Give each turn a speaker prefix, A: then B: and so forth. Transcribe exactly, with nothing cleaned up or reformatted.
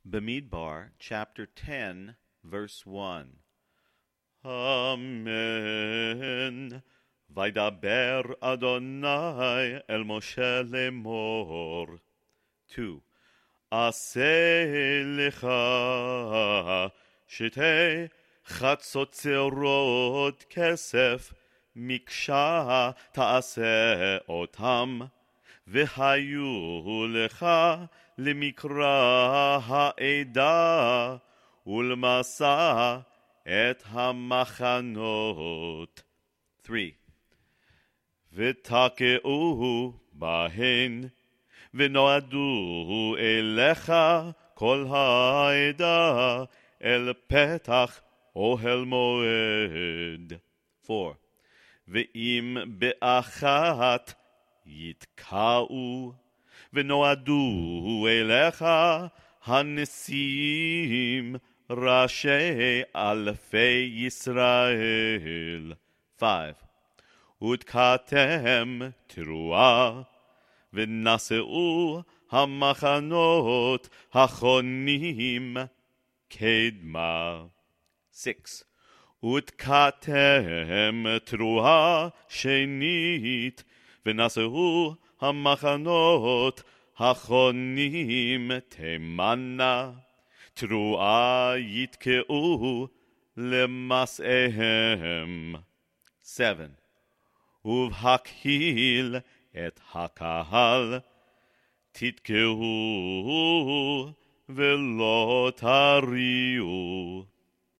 A: Bamidbar, chapter ten, verse one. Amen. Vaidaber Adonai el Moshe lemor. two. Aseh lecha shetei chatzot zerot kesef miksha ta'aseh otam והיו לך למקרא העדה ולמסע את המחנות. three. ותקעו בהן ונועדו אליך כל העדה אל פתח אוהל מועד. four. ואם באחת יתקעו ונועדו אליך הנשיאים ראשי אלפי ישראל. five. ותקעתם תרועה ונשאו המחנות החונים קדמה. six. ותקעתם תרועה שנית ונשאו המחנות החונים תימנה. תרועה יתקעו למסעיהם. seven. ובהקהיל את הקהל תתקעו ולא תריעו.